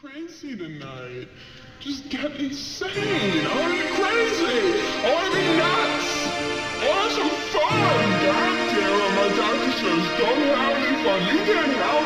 crazy tonight. Just get me sane. I wanna be crazy. I wanna be nuts. I want some fun. God damn it, my doctor says don't have any fun. You can't help